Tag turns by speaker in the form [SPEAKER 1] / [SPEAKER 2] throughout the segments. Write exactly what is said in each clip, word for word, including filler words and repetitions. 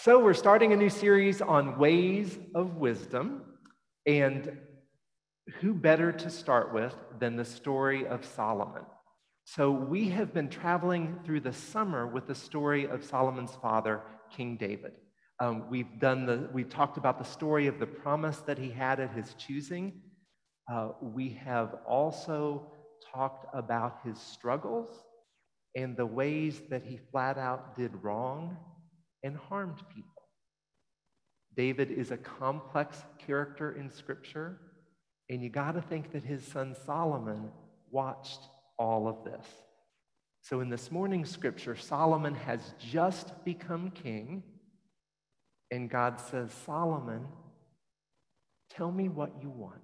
[SPEAKER 1] So we're starting a new series on ways of wisdom, and who better to start with than the story of Solomon? So we have been traveling through the summer with the story of Solomon's father, King David. Um, we've done the we've talked about the story of the promise that he had at his choosing. Uh, we have also talked about his struggles and the ways that he flat out did wrong and harmed people. David is a complex character in Scripture, and you got to think that his son Solomon watched all of this. So in this morning's Scripture, Solomon has just become king, and God says, Solomon, tell me what you want.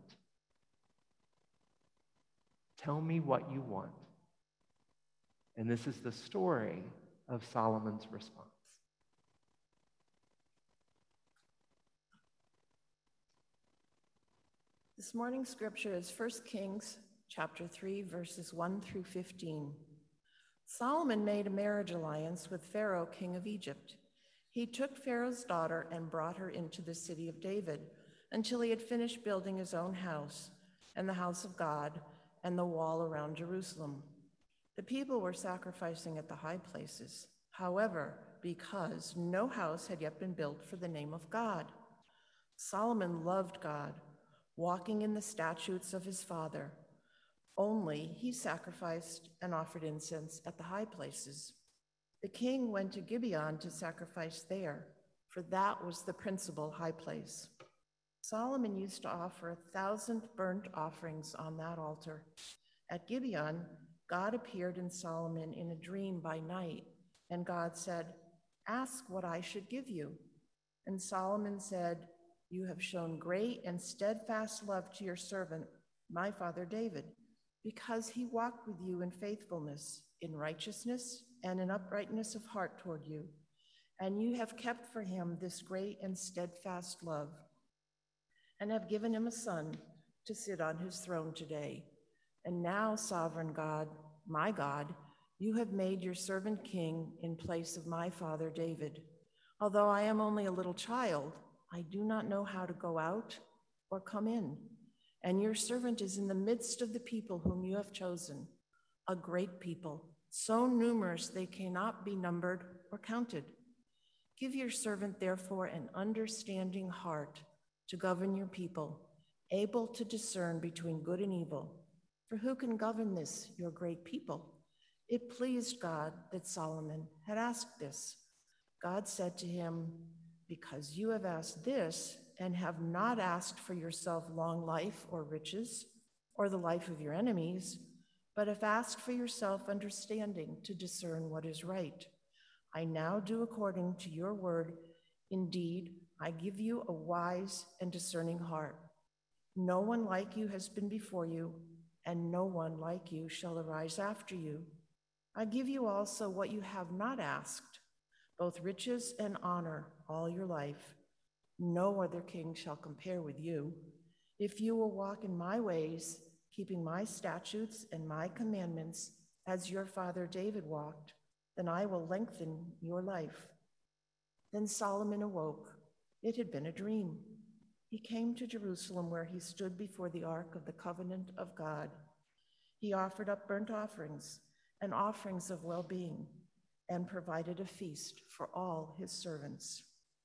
[SPEAKER 1] Tell me what you want. And this is the story of Solomon's response.
[SPEAKER 2] This morning's scripture is First Kings chapter three, verses one through fifteen. Solomon made a marriage alliance with Pharaoh, king of Egypt. He took Pharaoh's daughter and brought her into the city of David until he had finished building his own house and the house of God and the wall around Jerusalem. The people were sacrificing at the high places, however, because no house had yet been built for the name of God. Solomon loved God, walking in the statutes of his father. Only he sacrificed and offered incense at the high places. The king went to Gibeon to sacrifice there, for that was the principal high place. Solomon used to offer a thousand burnt offerings on that altar. At Gibeon, God appeared in Solomon in a dream by night, and God said, "Ask what I should give you." And Solomon said, "You have shown great and steadfast love to your servant, my father David, because he walked with you in faithfulness, in righteousness, and in uprightness of heart toward you. And you have kept for him this great and steadfast love, and have given him a son to sit on his throne today. And now, sovereign God, my God, you have made your servant king in place of my father David. Although I am only a little child, I do not know how to go out or come in. And your servant is in the midst of the people whom you have chosen, a great people, so numerous they cannot be numbered or counted. Give your servant, therefore, an understanding heart to govern your people, able to discern between good and evil. For who can govern this, your great people?" It pleased God that Solomon had asked this. God said to him, "Because you have asked this and have not asked for yourself long life or riches or the life of your enemies, but have asked for yourself understanding to discern what is right, I now do according to your word. Indeed, I give you a wise and discerning heart. No one like you has been before you, and no one like you shall arise after you. I give you also what you have not asked, both riches and honor all your life. No other king shall compare with you. If you will walk in my ways, keeping my statutes and my commandments as your father David walked, then I will lengthen your life." Then Solomon awoke. It had been a dream. He came to Jerusalem, where he stood before the ark of the covenant of God. He offered up burnt offerings and offerings of well-being, and provided a feast for all his servants.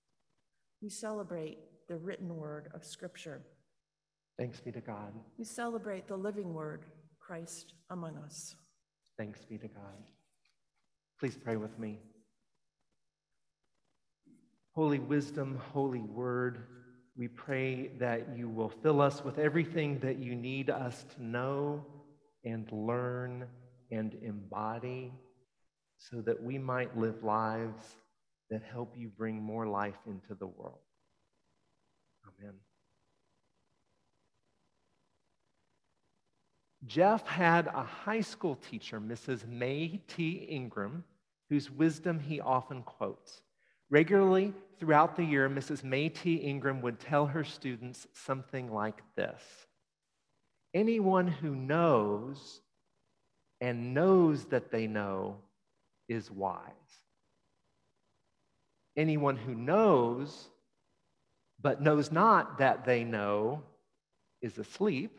[SPEAKER 2] We celebrate the written word of Scripture.
[SPEAKER 1] Thanks be to God.
[SPEAKER 2] We celebrate the living word, Christ among us.
[SPEAKER 1] Thanks be to God. Please pray with me. Holy wisdom, holy word, we pray that you will fill us with everything that you need us to know and learn and embody, so that we might live lives that help you bring more life into the world. Amen. Jeff had a high school teacher, Missus May T. Ingram, whose wisdom he often quotes. Regularly throughout the year, Missus May T. Ingram would tell her students something like this: "Anyone who knows and knows that they know is wise." Anyone who knows, but knows not that they know, is asleep.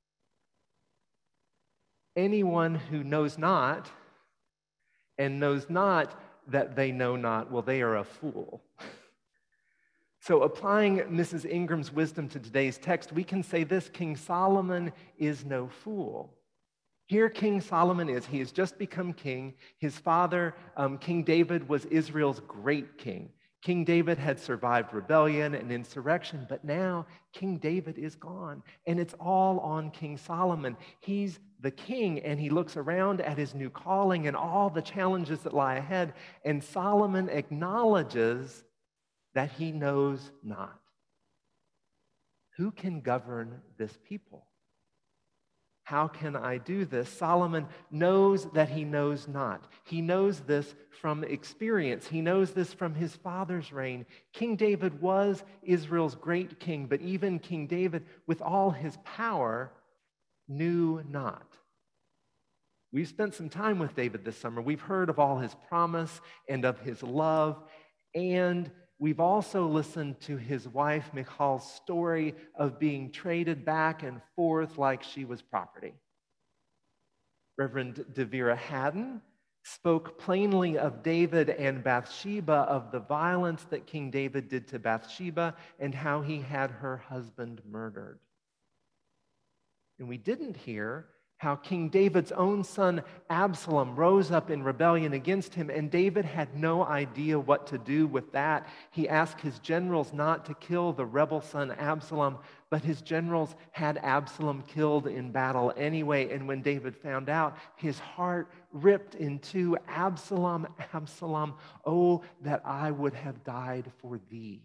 [SPEAKER 1] Anyone who knows not and knows not that they know not, well, they are a fool. So applying Missus Ingram's wisdom to today's text, we can say this: King Solomon is no fool. Here King Solomon is. He has just become king. His father, um, King David, was Israel's great king. King David had survived rebellion and insurrection, but now King David is gone, and it's all on King Solomon. He's the king, and he looks around at his new calling and all the challenges that lie ahead, and Solomon acknowledges that he knows not. Who can govern this people? How can I do this? Solomon knows that he knows not. He knows this from experience. He knows this from his father's reign. King David was Israel's great king, but even King David, with all his power, knew not. We've spent some time with David this summer. We've heard of all his promise and of his love, and we've also listened to his wife Michal's story of being traded back and forth like she was property. Reverend Devera Haddon spoke plainly of David and Bathsheba, of the violence that King David did to Bathsheba and how he had her husband murdered. And we didn't hear how King David's own son Absalom rose up in rebellion against him, and David had no idea what to do with that. He asked his generals not to kill the rebel son Absalom, but his generals had Absalom killed in battle anyway, and when David found out, his heart ripped in two. Absalom, Absalom, oh, that I would have died for thee.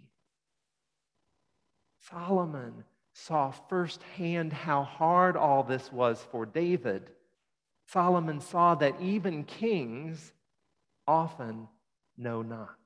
[SPEAKER 1] Solomon saw firsthand how hard all this was for David. Solomon saw that even kings often know not.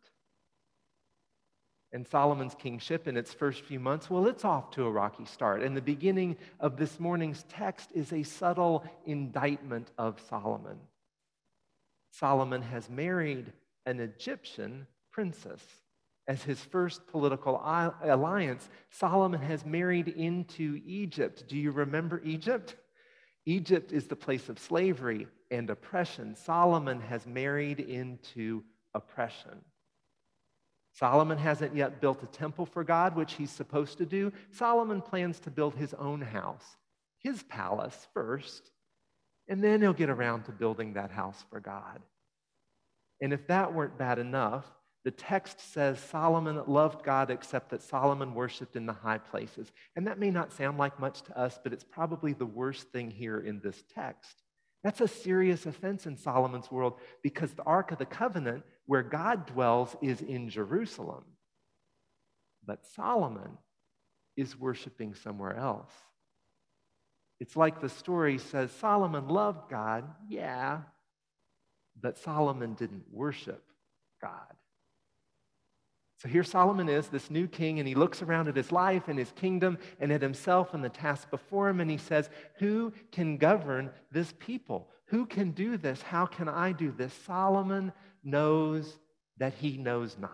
[SPEAKER 1] And Solomon's kingship in its first few months, well, it's off to a rocky start. And the beginning of this morning's text is a subtle indictment of Solomon. Solomon has married an Egyptian princess. As his first political alliance, Solomon has married into Egypt. Do you remember Egypt? Egypt is the place of slavery and oppression. Solomon has married into oppression. Solomon hasn't yet built a temple for God, which he's supposed to do. Solomon plans to build his own house, his palace first, and then he'll get around to building that house for God. And if that weren't bad enough, the text says Solomon loved God, except that Solomon worshiped in the high places. And that may not sound like much to us, but it's probably the worst thing here in this text. That's a serious offense in Solomon's world, because the Ark of the Covenant, where God dwells, is in Jerusalem. But Solomon is worshiping somewhere else. It's like the story says Solomon loved God, yeah, but Solomon didn't worship God. So here Solomon is, this new king, and he looks around at his life and his kingdom and at himself and the task before him, and he says, who can govern this people? Who can do this? How can I do this? Solomon knows that he knows not.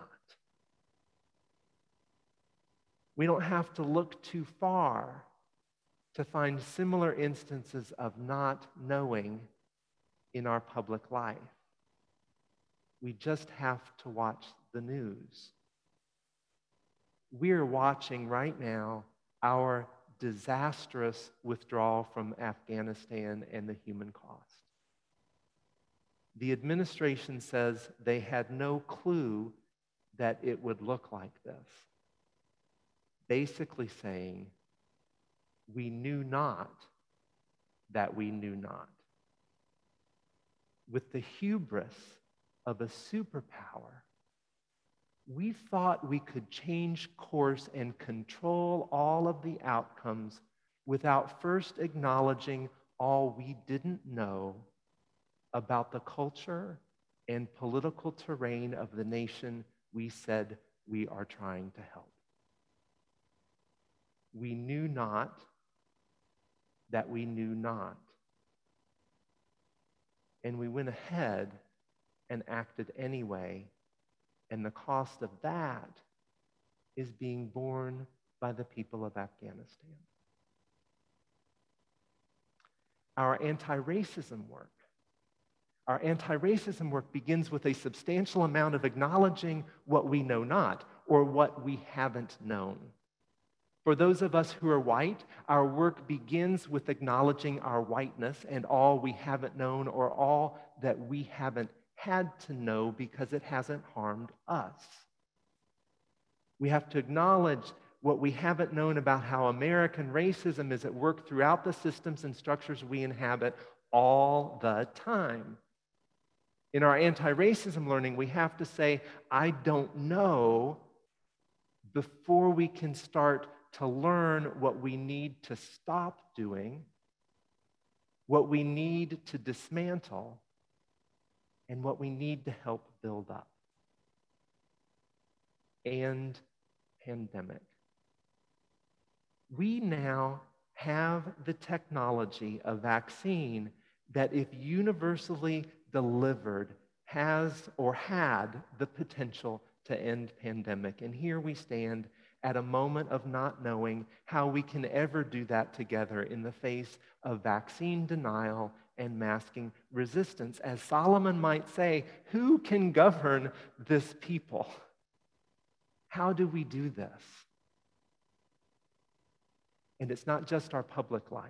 [SPEAKER 1] We don't have to look too far to find similar instances of not knowing in our public life. We just have to watch the news. We're watching right now our disastrous withdrawal from Afghanistan and the human cost. The administration says they had no clue that it would look like this. Basically saying, we knew not that we knew not. With the hubris of a superpower, we thought we could change course and control all of the outcomes without first acknowledging all we didn't know about the culture and political terrain of the nation we said we are trying to help. We knew not that we knew not. And we went ahead and acted anyway, And the cost of that is being borne by the people of Afghanistan. Our anti-racism work. Our anti-racism work begins with a substantial amount of acknowledging what we know not, or what we haven't known. For those of us who are white, our work begins with acknowledging our whiteness and all we haven't known, or all that we haven't had to know because it hasn't harmed us. We have to acknowledge what we haven't known about how American racism is at work throughout the systems and structures we inhabit all the time. In our anti-racism learning, we have to say, I don't know, before we can start to learn what we need to stop doing, what we need to dismantle, and what we need to help build up. And pandemic. We now have the technology, a vaccine that, if universally delivered, has or had the potential to end pandemic. And here we stand at a moment of not knowing how we can ever do that together in the face of vaccine denial and masking resistance. As Solomon might say, who can govern this people? How do we do this? And it's not just our public life.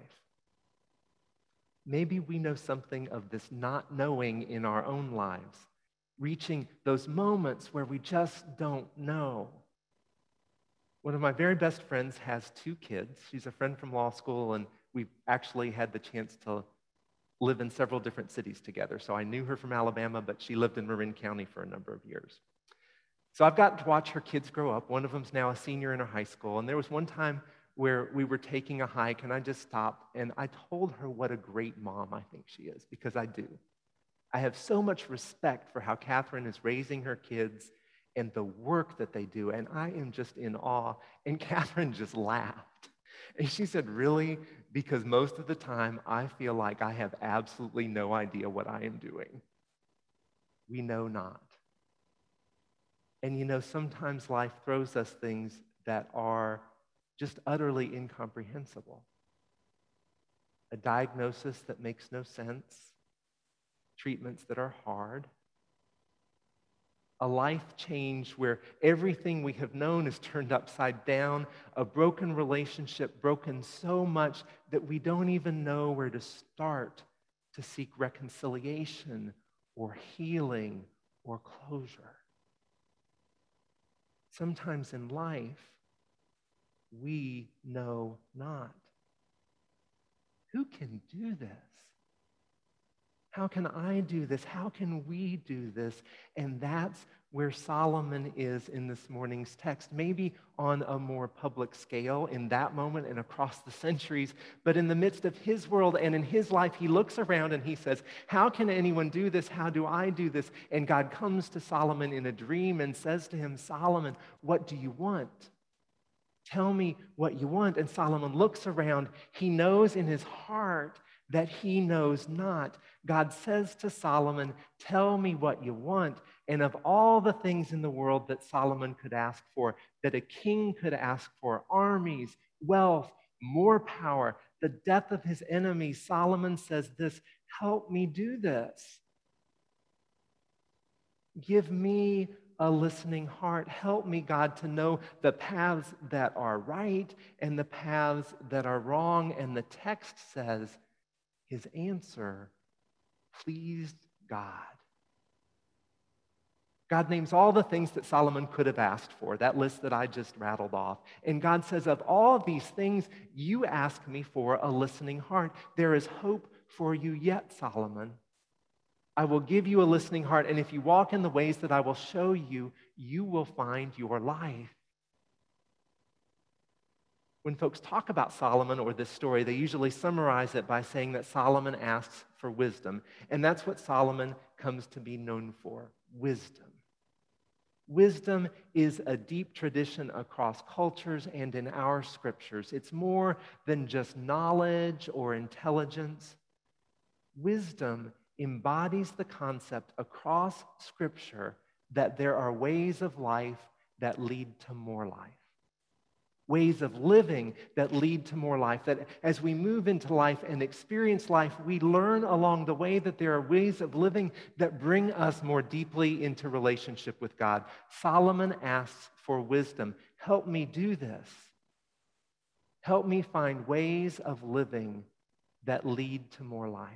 [SPEAKER 1] Maybe we know something of this not knowing in our own lives, reaching those moments where we just don't know. One of my very best friends has two kids. She's a friend from law school, and we've actually had the chance to live in several different cities together. So I knew her from Alabama, but she lived in Marin County for a number of years. So I've gotten to watch her kids grow up. One of them's now a senior in her high school, and there was one time where we were taking a hike, and I just stopped, and I told her what a great mom I think she is, because I do. I have so much respect for how Catherine is raising her kids and the work that they do, and I am just in awe. And Catherine just laughed. And she said, really? Because most of the time, I feel like I have absolutely no idea what I am doing. We know not. And you know, sometimes life throws us things that are just utterly incomprehensible. A diagnosis that makes no sense, treatments that are hard, a life change where everything we have known is turned upside down, a broken relationship broken so much that we don't even know where to start to seek reconciliation or healing or closure. Sometimes in life, we know not. Who can do this? How can I do this? How can we do this? And that's where Solomon is in this morning's text, maybe on a more public scale in that moment and across the centuries, but in the midst of his world and in his life, he looks around and he says, how can anyone do this? How do I do this? And God comes to Solomon in a dream and says to him, Solomon, what do you want? Tell me what you want. And Solomon looks around. He knows in his heart that he knows not. God says to Solomon, tell me what you want. And of all the things in the world that Solomon could ask for, that a king could ask for, armies, wealth, more power, the death of his enemies, Solomon says this, help me do this. Give me a listening heart. Help me, God, to know the paths that are right and the paths that are wrong. And the text says, his answer pleased God. God names all the things that Solomon could have asked for, that list that I just rattled off. And God says, of all these things, you ask me for a listening heart. There is hope for you yet, Solomon. I will give you a listening heart, and if you walk in the ways that I will show you, you will find your life. When folks talk about Solomon or this story, they usually summarize it by saying that Solomon asks for wisdom. And that's what Solomon comes to be known for, wisdom. Wisdom is a deep tradition across cultures and in our scriptures. It's more than just knowledge or intelligence. Wisdom embodies the concept across Scripture that there are ways of life that lead to more life. Ways of living that lead to more life. That as we move into life and experience life, we learn along the way that there are ways of living that bring us more deeply into relationship with God. Solomon asks for wisdom. Help me do this. Help me find ways of living that lead to more life.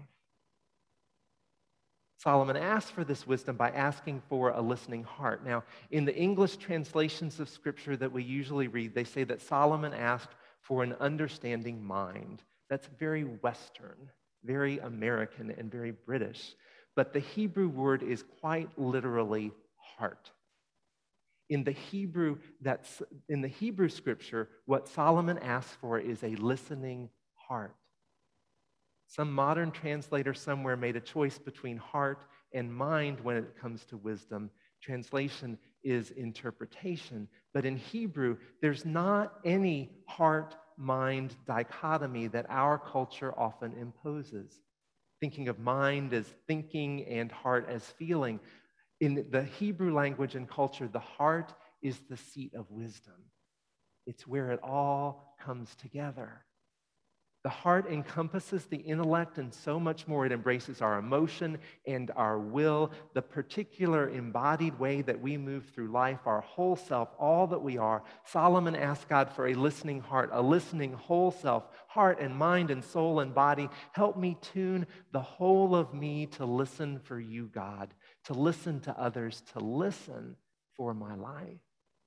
[SPEAKER 1] Solomon asked for this wisdom by asking for a listening heart. Now, in the English translations of Scripture that we usually read, they say that Solomon asked for an understanding mind. That's very Western, very American, and very British. But the Hebrew word is quite literally heart. In the Hebrew, that's, in the Hebrew Scripture, what Solomon asks for is a listening heart. Some modern translator somewhere made a choice between heart and mind when it comes to wisdom. Translation is interpretation. But in Hebrew, there's not any heart-mind dichotomy that our culture often imposes. Thinking of mind as thinking and heart as feeling. In the Hebrew language and culture, the heart is the seat of wisdom. It's where it all comes together. The heart encompasses the intellect and so much more. It embraces our emotion and our will, the particular embodied way that we move through life, our whole self, all that we are. Solomon asked God for a listening heart, a listening whole self, heart and mind and soul and body. Help me tune the whole of me to listen for you, God, to listen to others, to listen for my life.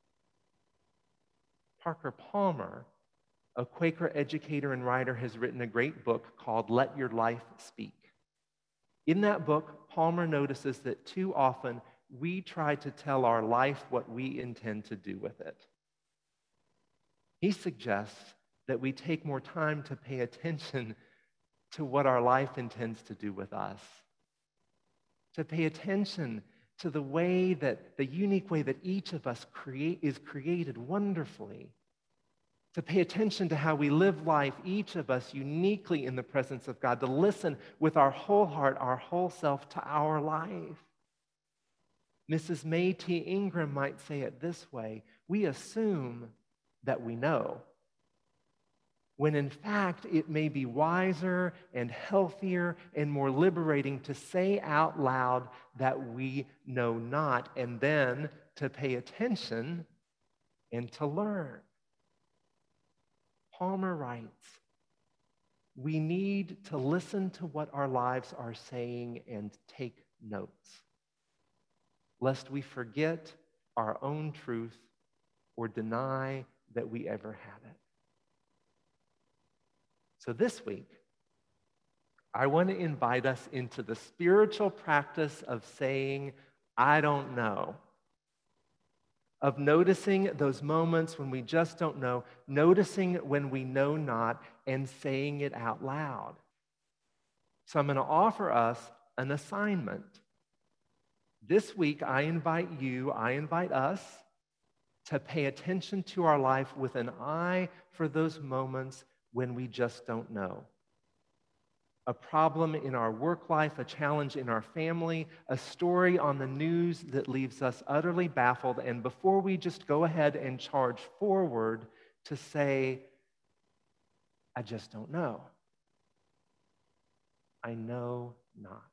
[SPEAKER 1] Parker Palmer, a Quaker educator and writer, has written a great book called Let Your Life Speak. In that book, Palmer notices that too often we try to tell our life what we intend to do with it. He suggests that we take more time to pay attention to what our life intends to do with us, to pay attention to the way that, the unique way that each of us create, is created wonderfully, to pay attention to how we live life, each of us uniquely in the presence of God, to listen with our whole heart, our whole self to our life. Missus May T. Ingram might say it this way: we assume that we know, when in fact it may be wiser and healthier and more liberating to say out loud that we know not, and then to pay attention and to learn. Palmer writes, we need to listen to what our lives are saying and take notes, lest we forget our own truth or deny that we ever had it. So this week, I want to invite us into the spiritual practice of saying, I don't know. Of noticing those moments when we just don't know, noticing when we know not, and saying it out loud. So I'm going to offer us an assignment. This week, I invite you, I invite us to pay attention to our life with an eye for those moments when we just don't know. A problem in our work life, a challenge in our family, a story on the news that leaves us utterly baffled, and before we just go ahead and charge forward, to say, I just don't know. I know not.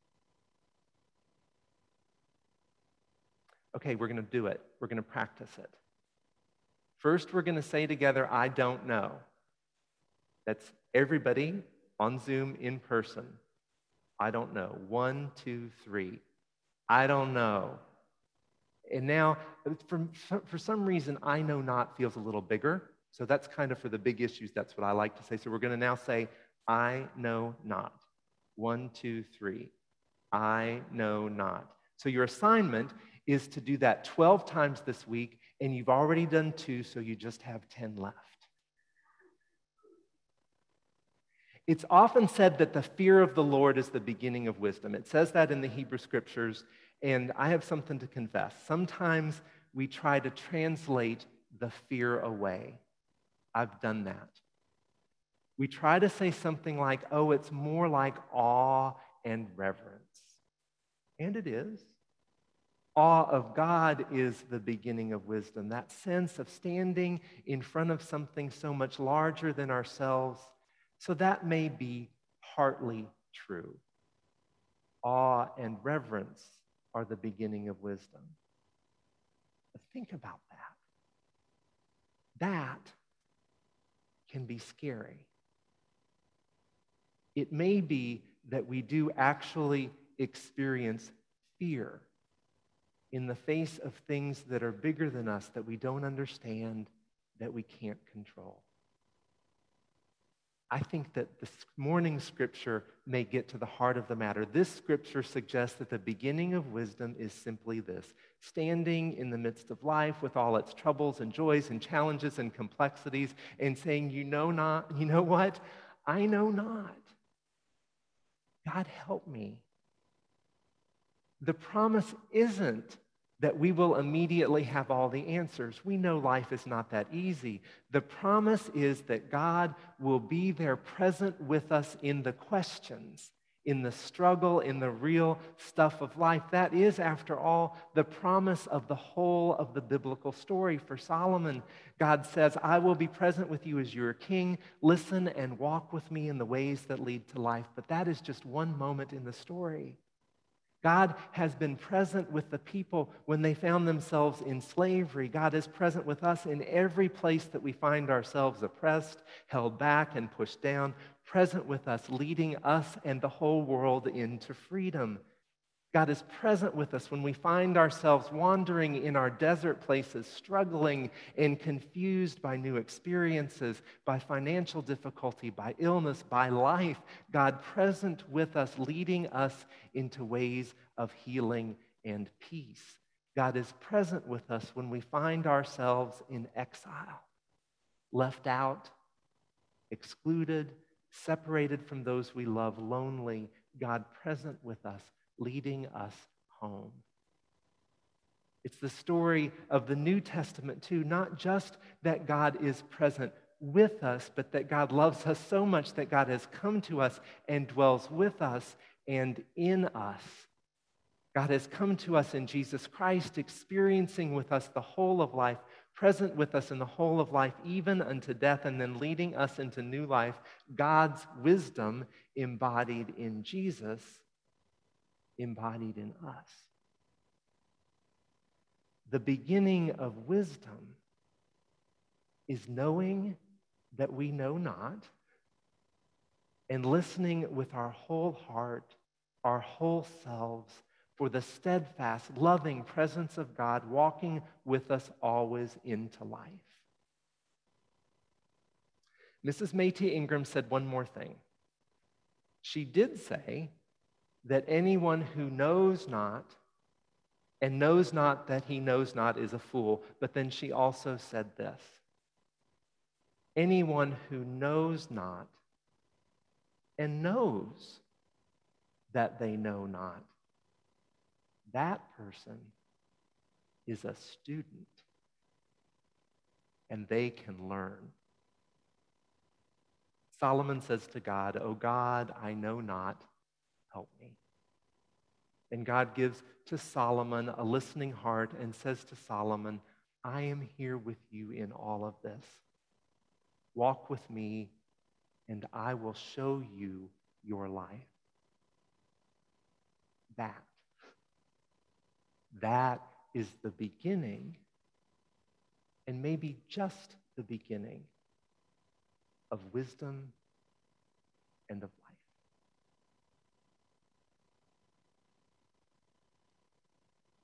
[SPEAKER 1] Okay, we're going to do it. We're going to practice it. First, we're going to say together, I don't know. That's everybody on Zoom, in person. I don't know. One, two, three. I don't know. And now, for, for some reason, I know not feels a little bigger. So that's kind of for the big issues. That's what I like to say. So we're going to now say, I know not. One, two, three. I know not. So your assignment is to do that twelve times this week, and you've already done two, so you just have ten left. It's often said that the fear of the Lord is the beginning of wisdom. It says that in the Hebrew Scriptures, and I have something to confess. Sometimes we try to translate the fear away. I've done that. We try to say something like, oh, it's more like awe and reverence. And it is. Awe of God is the beginning of wisdom, that sense of standing in front of something so much larger than ourselves. So that may be partly true. Awe and reverence are the beginning of wisdom. But think about that. That can be scary. It may be that we do actually experience fear in the face of things that are bigger than us, that we don't understand, that we can't control. I think that this morning's scripture may get to the heart of the matter. This scripture suggests that the beginning of wisdom is simply this: standing in the midst of life with all its troubles and joys and challenges and complexities and saying, you know not, you know what? I know not. God, help me. The promise isn't that we will immediately have all the answers. We know life is not that easy. The promise is that God will be there present with us in the questions, in the struggle, in the real stuff of life. That is, after all, the promise of the whole of the biblical story. For Solomon, God says, I will be present with you as your king. Listen and walk with me in the ways that lead to life. But that is just one moment in the story. God has been present with the people when they found themselves in slavery. God is present with us in every place that we find ourselves oppressed, held back, and pushed down. Present with us, leading us and the whole world into freedom. God is present with us when we find ourselves wandering in our desert places, struggling and confused by new experiences, by financial difficulty, by illness, by life. God present with us, leading us into ways of healing and peace. God is present with us when we find ourselves in exile, left out, excluded, separated from those we love, lonely. God present with us, leading us home. It's the story of the New Testament too, not just that God is present with us, but that God loves us so much that God has come to us and dwells with us and in us. God has come to us in Jesus Christ, experiencing with us the whole of life, present with us in the whole of life, even unto death, and then leading us into new life. God's wisdom embodied in Jesus, embodied in us. The beginning of wisdom is knowing that we know not and listening with our whole heart, our whole selves, for the steadfast, loving presence of God walking with us always into life. Missus Métis Ingram said one more thing. She did say that anyone who knows not and knows not that he knows not is a fool. But then she also said this: anyone who knows not and knows that they know not, that person is a student, and they can learn. Solomon says to God, "O God, I know not, help me." And God gives to Solomon a listening heart and says to Solomon, I am here with you in all of this. Walk with me, and I will show you your life. That, that is the beginning, and maybe just the beginning, of wisdom